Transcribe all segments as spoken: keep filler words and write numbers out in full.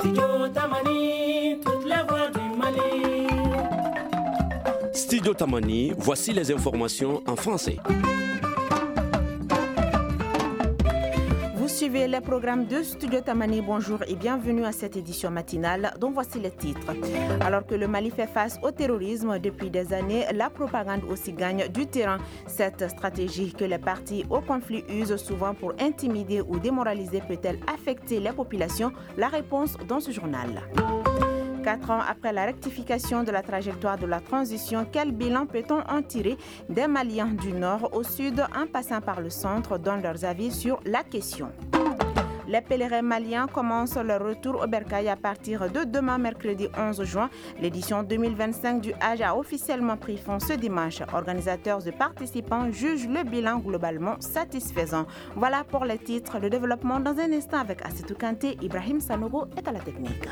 Studio Tamani, toutes les voix du Mali. Studio Tamani, voici les informations en français. Suivez les programmes de Studio Tamani. Bonjour et bienvenue à cette édition matinale dont voici les titres. Alors que le Mali fait face au terrorisme depuis des années, la propagande aussi gagne du terrain. Cette stratégie que les partis au conflit usent souvent pour intimider ou démoraliser peut-elle affecter les populations? La réponse dans ce journal. Quatre ans après la rectification de la trajectoire de la transition, quel bilan peut-on en tirer? Des Maliens du nord au sud, en passant par le centre, donnent leurs avis sur la question. Les pèlerins maliens commencent leur retour au Bercail à partir de demain, mercredi onze juin. L'édition deux mille vingt-cinq du Hajj a officiellement pris fin ce dimanche. Organisateurs et participants jugent le bilan globalement satisfaisant. Voilà pour les titres. Le développement dans un instant avec Assetou Kanté. Ibrahim Sanogo est à la technique.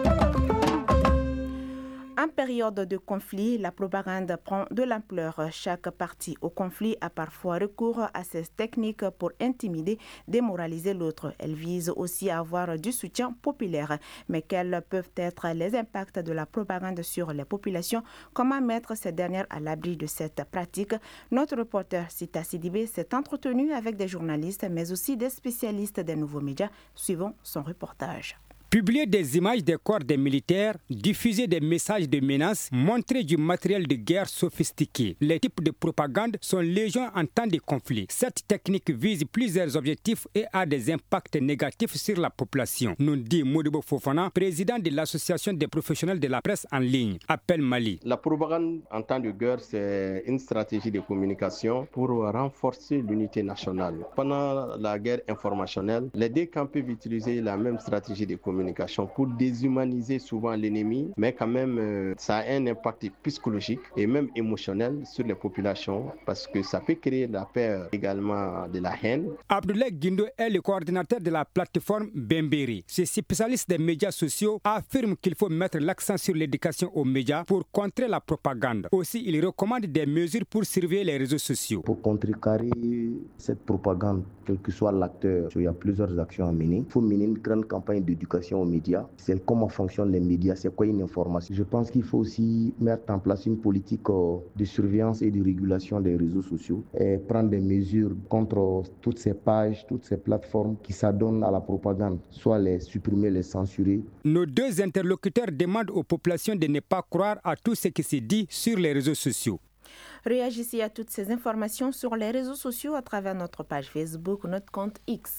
En période de conflit, la propagande prend de l'ampleur. Chaque parti au conflit a parfois recours à ces techniques pour intimider, démoraliser l'autre. Elle vise aussi à avoir du soutien populaire. Mais quels peuvent être les impacts de la propagande sur les populations? Comment mettre ces dernières à l'abri de cette pratique? Notre reporter Sita Sidibé s'est entretenu avec des journalistes, mais aussi des spécialistes des nouveaux médias. Suivons son reportage. Publier des images des corps des militaires, diffuser des messages de menaces, montrer du matériel de guerre sophistiqué. Les types de propagande sont légion en temps de conflit. Cette technique vise plusieurs objectifs et a des impacts négatifs sur la population, nous dit Modibo Fofana, président de l'association des professionnels de la presse en ligne, Appel Mali. La propagande en temps de guerre, c'est une stratégie de communication pour renforcer l'unité nationale. Pendant la guerre informationnelle, les deux camps peuvent utiliser la même stratégie de communication pour déshumaniser souvent l'ennemi, mais quand même euh, ça a un impact psychologique et même émotionnel sur les populations parce que ça peut créer la peur, également de la haine. Abdoulaye Guindo est le coordinateur de la plateforme Bemberi. Ce spécialiste des médias sociaux affirme qu'il faut mettre l'accent sur l'éducation aux médias pour contrer la propagande. Aussi, il recommande des mesures pour surveiller les réseaux sociaux. Pour contrecarrer cette propagande, quel que soit l'acteur, il y a plusieurs actions à mener. Il faut mener une grande campagne d'éducation aux médias. C'est comment fonctionnent les médias, c'est quoi une information. Je pense qu'il faut aussi mettre en place une politique de surveillance et de régulation des réseaux sociaux et prendre des mesures contre toutes ces pages, toutes ces plateformes qui s'adonnent à la propagande, soit les supprimer, les censurer. Nos deux interlocuteurs demandent aux populations de ne pas croire à tout ce qui se dit sur les réseaux sociaux. Réagissez à toutes ces informations sur les réseaux sociaux à travers notre page Facebook ou notre compte X.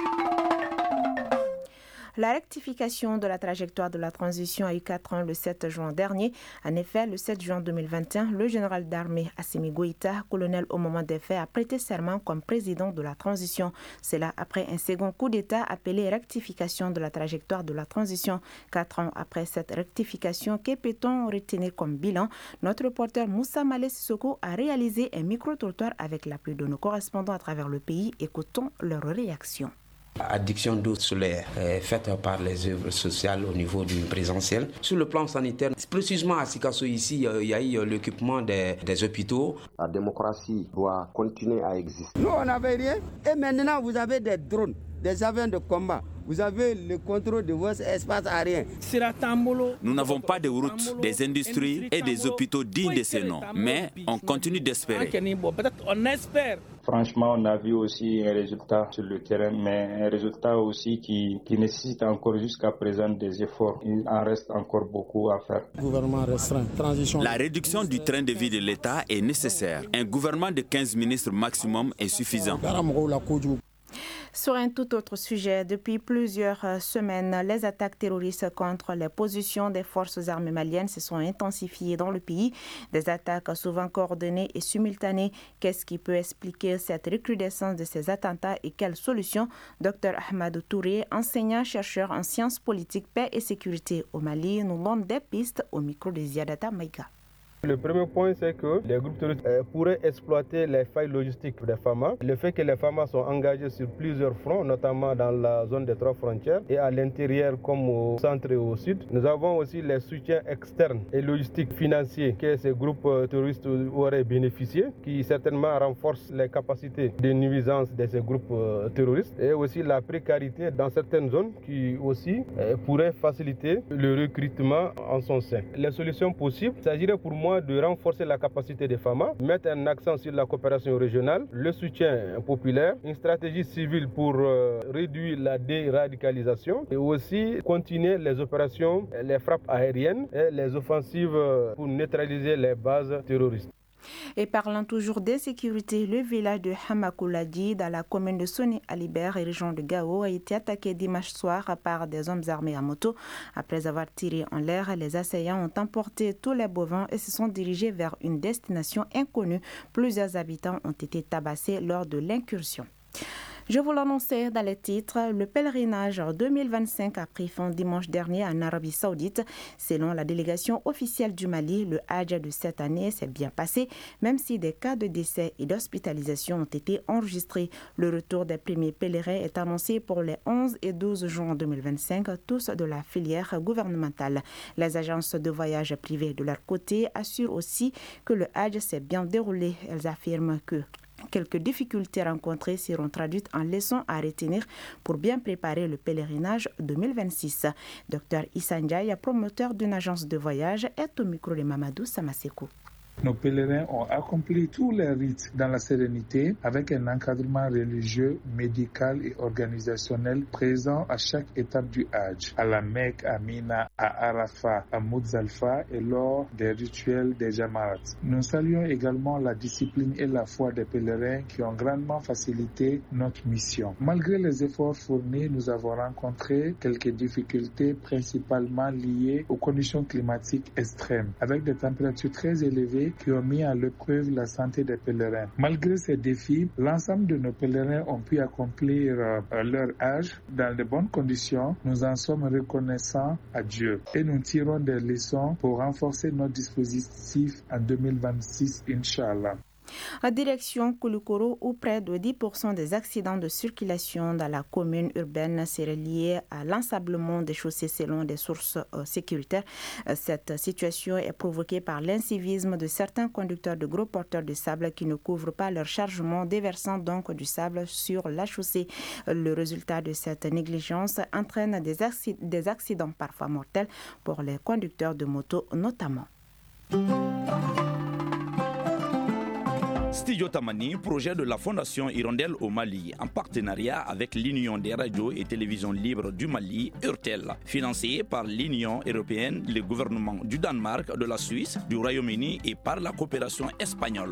La rectification de la trajectoire de la transition a eu quatre ans le sept juin dernier. En effet, le sept juin deux mille vingt et un, le général d'armée Assimi Goïta, colonel au moment des faits, a prêté serment comme président de la transition. C'est là après un second coup d'État appelé rectification de la trajectoire de la transition. Quatre ans après cette rectification, que peut-on retenir comme bilan? Notre reporter Moussa Malé Sissoko a réalisé un micro-trottoir avec l'appui de nos correspondants à travers le pays. Écoutons leurs réactions. Addiction d'eau solaire est faite par les œuvres sociales au niveau du présentiel. Sur le plan sanitaire, précisément à Sikasso ici, il y a eu l'équipement des, des hôpitaux. La démocratie doit continuer à exister. Nous, on n'avait rien et maintenant vous avez des drones, des avions de combat. Vous avez le contrôle de votre espace aérien. Nous n'avons pas de routes, des industries et des hôpitaux dignes de ce nom, mais on continue d'espérer. Franchement, on a vu aussi un résultat sur le terrain, mais un résultat aussi qui, qui nécessite encore jusqu'à présent des efforts. Il en reste encore beaucoup à faire. Gouvernement restreint, transition. La réduction du train de vie de l'État est nécessaire. Un gouvernement de quinze ministres maximum est suffisant. Sur un tout autre sujet, depuis plusieurs semaines, les attaques terroristes contre les positions des forces armées maliennes se sont intensifiées dans le pays. Des attaques souvent coordonnées et simultanées. Qu'est-ce qui peut expliquer cette recrudescence de ces attentats et quelles solutions? Docteur Ahmadou Touré, enseignant-chercheur en sciences politiques, paix et sécurité au Mali, nous donne des pistes au micro de Ziadata Maïga. Le premier point, c'est que les groupes terroristes euh, pourraient exploiter les failles logistiques des F A M A. Le fait que les F A M A sont engagés sur plusieurs fronts, notamment dans la zone des trois frontières et à l'intérieur comme au centre et au sud. Nous avons aussi les soutiens externes et logistiques financiers que ces groupes terroristes auraient bénéficié, qui certainement renforcent les capacités de nuisance de ces groupes terroristes, et aussi la précarité dans certaines zones qui aussi euh, pourrait faciliter le recrutement en son sein. Les solutions possibles, il s'agirait pour moi de renforcer la capacité des F A M A, mettre un accent sur la coopération régionale, le soutien populaire, une stratégie civile pour euh, réduire la déradicalisation et aussi continuer les opérations, les frappes aériennes et les offensives pour neutraliser les bases terroristes. Et parlant toujours d'insécurité, le village de Hamakouladi, dans la commune de Soni Alibert, région de Gao, a été attaqué dimanche soir par des hommes armés à moto. Après avoir tiré en l'air, les assaillants ont emporté tous les bovins et se sont dirigés vers une destination inconnue. Plusieurs habitants ont été tabassés lors de l'incursion. Je vous l'annonçais dans les titres, le pèlerinage deux mille vingt-cinq a pris fin dimanche dernier en Arabie Saoudite. Selon la délégation officielle du Mali, le Hajj de cette année s'est bien passé, même si des cas de décès et d'hospitalisation ont été enregistrés. Le retour des premiers pèlerins est annoncé pour les onze et douze juin deux mille vingt-cinq, tous de la filière gouvernementale. Les agences de voyage privées de leur côté assurent aussi que le Hajj s'est bien déroulé. Elles affirment que quelques difficultés rencontrées seront traduites en leçons à retenir pour bien préparer le pèlerinage deux mille vingt-six. Docteur Issa Ndiaye, promoteur d'une agence de voyage, est au micro de Mamadou Samasekou. Nos pèlerins ont accompli tous les rites dans la sérénité avec un encadrement religieux, médical et organisationnel présent à chaque étape du Hajj, à la Mecque, à Mina, à Arafat, à Muzdalfa et lors des rituels des Jamarat. Nous saluons également la discipline et la foi des pèlerins qui ont grandement facilité notre mission. Malgré les efforts fournis, nous avons rencontré quelques difficultés principalement liées aux conditions climatiques extrêmes, avec des températures très élevées qui ont mis à l'épreuve la santé des pèlerins. Malgré ces défis, l'ensemble de nos pèlerins ont pu accomplir euh, leur Hajj dans de bonnes conditions. Nous en sommes reconnaissants à Dieu et nous tirons des leçons pour renforcer notre dispositif en deux mille vingt-six, Inch'Allah. En direction Koulikoro, où près de dix pour cent des accidents de circulation dans la commune urbaine seraient liés à l'ensablement des chaussées selon des sources euh, sécuritaires. Euh, cette situation est provoquée par l'incivisme de certains conducteurs de gros porteurs de sable qui ne couvrent pas leur chargement, déversant donc du sable sur la chaussée. Euh, le résultat de cette négligence entraîne des, acc- des accidents parfois mortels pour les conducteurs de moto notamment. Studio Tamani, projet de la Fondation Hirondelle au Mali, en partenariat avec l'Union des radios et télévisions libres du Mali, URTEL, financé par l'Union européenne, le gouvernement du Danemark, de la Suisse, du Royaume-Uni et par la coopération espagnole.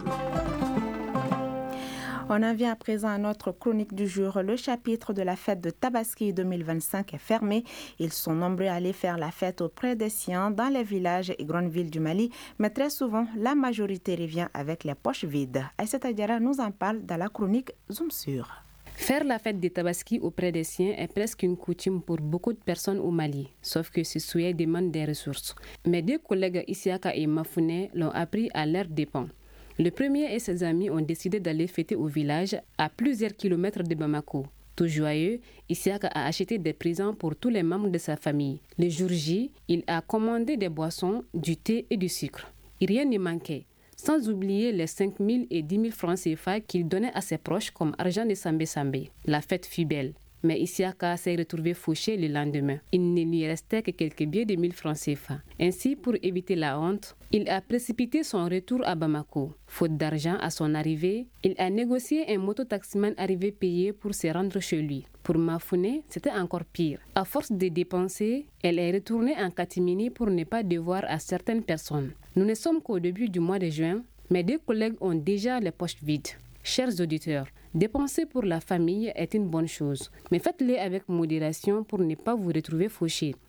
On en vient à présent à notre chronique du jour. Le chapitre de la fête de Tabaski deux mille vingt-cinq est fermé. Ils sont nombreux à aller faire la fête auprès des siens dans les villages et grandes villes du Mali, mais très souvent, la majorité revient avec les poches vides. Aïssata Diarra nous en parle dans la chronique Zoom sur. Faire la fête des Tabaski auprès des siens est presque une coutume pour beaucoup de personnes au Mali, sauf que ce souhait demande des ressources. Mes deux collègues Isiaka et Mafouné l'ont appris à leurs dépens. Le premier et ses amis ont décidé d'aller fêter au village à plusieurs kilomètres de Bamako. Tout joyeux, Isiaka a acheté des présents pour tous les membres de sa famille. Le jour J, il a commandé des boissons, du thé et du sucre. Et rien ne manquait, sans oublier les cinq mille et dix mille francs C F A qu'il donnait à ses proches comme argent de Sambé Sambé. La fête fut belle. Mais Isiaka s'est retrouvé fauché le lendemain. Il ne lui restait que quelques billets de mille francs C F A. Ainsi, pour éviter la honte, il a précipité son retour à Bamako. Faute d'argent à son arrivée, il a négocié un mototaximan arrivé payé pour se rendre chez lui. Pour Mafouné, c'était encore pire. À force de dépenser, elle est retournée en catimini pour ne pas devoir à certaines personnes. Nous ne sommes qu'au début du mois de juin. Mes deux collègues ont déjà les poches vides. Chers auditeurs, dépenser pour la famille est une bonne chose, mais faites-le avec modération pour ne pas vous retrouver fauché.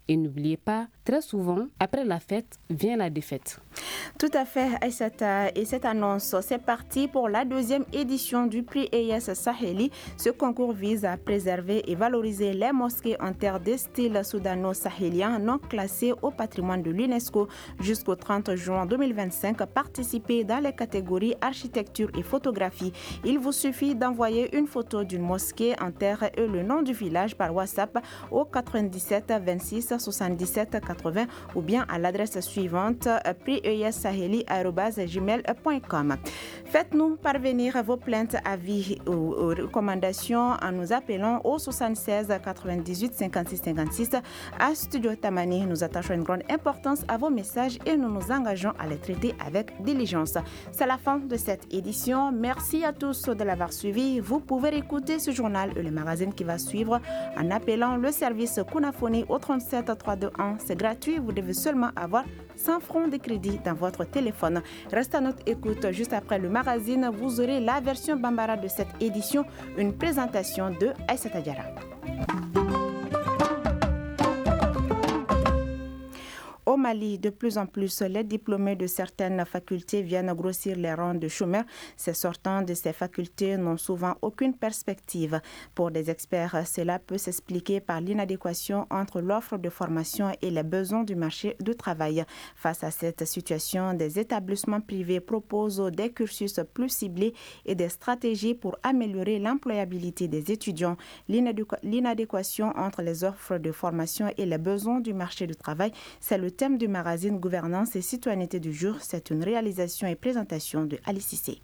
Et n'oubliez pas, très souvent, après la fête, vient la défaite. Tout à fait, Aïssata. Et cette annonce, c'est parti pour la deuxième édition du prix E I S Saheli. Ce concours vise à préserver et valoriser les mosquées en terre de style soudano-sahélien non classées au patrimoine de l'UNESCO jusqu'au trente juin deux mille vingt-cinq. Participez dans les catégories architecture et photographie. Il vous suffit d'envoyer une photo d'une mosquée en terre et le nom du village par WhatsApp au quatre-vingt-dix-sept vingt-six soixante-dix-sept quatre-vingts ou bien à l'adresse suivante prix e i s saheli arobase gmail point com. Faites-nous parvenir vos plaintes, avis ou recommandations en nous appelant au soixante-seize quatre-vingt-dix-huit cinquante-six cinquante-six. À Studio Tamani, nous attachons une grande importance à vos messages et nous nous engageons à les traiter avec diligence. C'est la fin de cette édition. Merci à tous de l'avoir suivi. Vous pouvez écouter ce journal et le magazine qui va suivre en appelant le service Kunafoni au trente-sept trois deux un. C'est gratuit. Vous devez seulement avoir cent francs de crédit dans votre téléphone. Restez à notre écoute. Juste après le magazine, vous aurez la version Bambara de cette édition, une présentation de Aïssata Diarra. Au Mali, de plus en plus, les diplômés de certaines facultés viennent grossir les rangs de chômeurs. Ces sortants de ces facultés n'ont souvent aucune perspective. Pour des experts, cela peut s'expliquer par l'inadéquation entre l'offre de formation et les besoins du marché du travail. Face à cette situation, des établissements privés proposent des cursus plus ciblés et des stratégies pour améliorer l'employabilité des étudiants. L'inadéquation entre les offres de formation et les besoins du marché du travail, c'est le thème du magazine Gouvernance et Citoyenneté du jour. C'est une réalisation et présentation de Alice Cissé.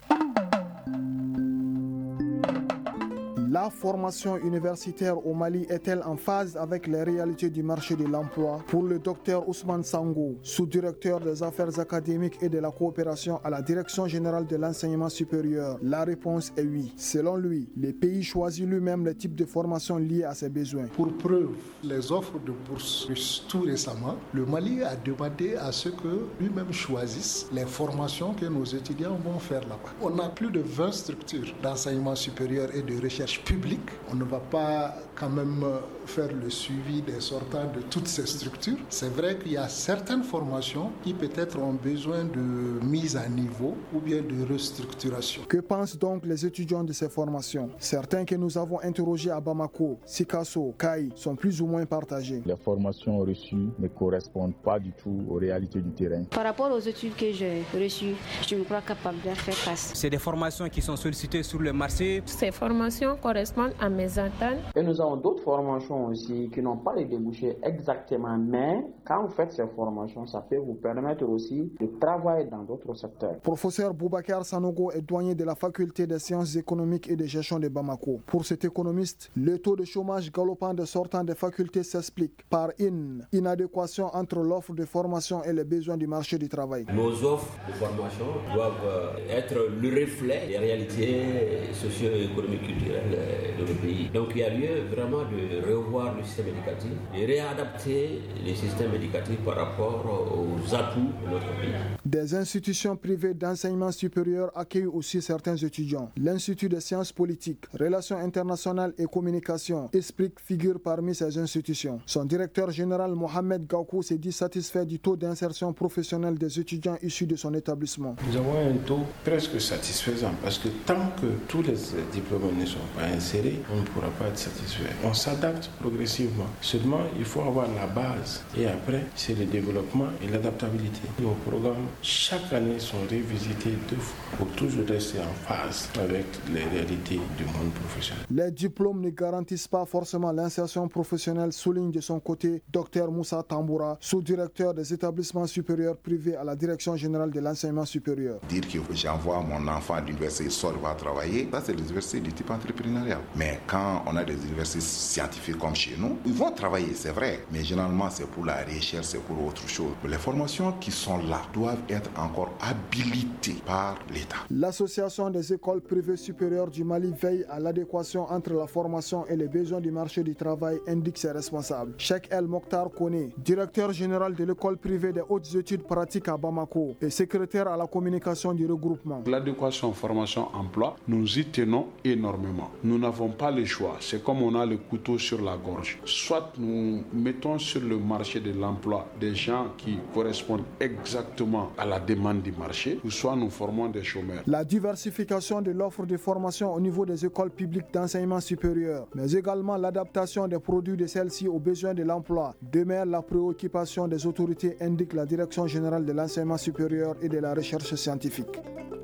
La formation universitaire au Mali est-elle en phase avec les réalités du marché de l'emploi? Pour le docteur Ousmane Sango, sous-directeur des affaires académiques et de la coopération à la Direction générale de l'enseignement supérieur, la réponse est oui. Selon lui, le pays choisit lui-même les types de formations liées à ses besoins. Pour preuve, les offres de bourse, tout récemment, le Mali a demandé à ce que lui-même choisisse les formations que nos étudiants vont faire là-bas. On a plus de vingt structures d'enseignement supérieur et de recherche public. On ne va pas quand même faire le suivi des sortants de toutes ces structures. C'est vrai qu'il y a certaines formations qui peut-être ont besoin de mise à niveau ou bien de restructuration. Que pensent donc les étudiants de ces formations? Certains que nous avons interrogés à Bamako, Sikasso, Kaï sont plus ou moins partagés. Les formations reçues ne correspondent pas du tout aux réalités du terrain. Par rapport aux études que j'ai reçues, je me crois capable de faire face. C'est des formations qui sont sollicitées sur le marché. Ces formations correspondent à mes attentes. Et nous avons d'autres formations aussi qui n'ont pas les débouchés exactement, mais quand vous faites ces formations, ça peut vous permettre aussi de travailler dans d'autres secteurs. Professeur Boubacar Sanogo est douanier de la faculté des sciences économiques et de gestion de Bamako. Pour cet économiste, le taux de chômage galopant de sortants des facultés s'explique par une inadéquation entre l'offre de formation et les besoins du marché du travail. Nos offres de formation doivent être le reflet des réalités socio-économiques culturelles de notre pays. Donc il y a lieu vraiment de revoir le système éducatif, de réadapter les systèmes éducatifs par rapport aux atouts de notre pays. Des institutions privées d'enseignement supérieur accueillent aussi certains étudiants. L'Institut des sciences politiques, relations internationales et communication, explique figure parmi ces institutions. Son directeur général Mohamed Gaoukou s'est dit satisfait du taux d'insertion professionnelle des étudiants issus de son établissement. Nous avons un taux presque satisfaisant parce que tant que tous les diplômés ne sont pas insérés, on ne pourra pas être satisfait. On s'adapte progressivement. Seulement, il faut avoir la base et après, c'est le développement et l'adaptabilité. Nos programmes, chaque année, sont révisités deux fois pour toujours rester en phase avec les réalités du monde professionnel. Les diplômes ne garantissent pas forcément l'insertion professionnelle, souligne de son côté Dr Moussa Tamboura, sous-directeur des établissements supérieurs privés à la Direction générale de l'enseignement supérieur. Dire que j'envoie mon enfant à l'université, il sort, il va travailler, ça c'est les universités du type entrepreneurial. Mais quand on a des universités scientifiques comme chez nous, ils vont travailler, c'est vrai, mais généralement c'est pour la recherche, c'est pour autre chose. Les formations qui sont là doivent être encore habilités par l'État. L'Association des écoles privées supérieures du Mali veille à l'adéquation entre la formation et les besoins du marché du travail, indique ses responsables. Cheikh El Mokhtar Kone, directeur général de l'école privée des hautes études pratiques à Bamako et secrétaire à la communication du regroupement. L'adéquation formation-emploi, nous y tenons énormément. Nous n'avons pas le choix. C'est comme on a le couteau sur la gorge. Soit nous mettons sur le marché de l'emploi des gens qui correspondent exactement à la demande du marché, ou soit nous formons des chômeurs. La diversification de l'offre de formation au niveau des écoles publiques d'enseignement supérieur, mais également l'adaptation des produits de celles-ci aux besoins de l'emploi, demeure la préoccupation des autorités, indique la Direction générale de l'enseignement supérieur et de la recherche scientifique.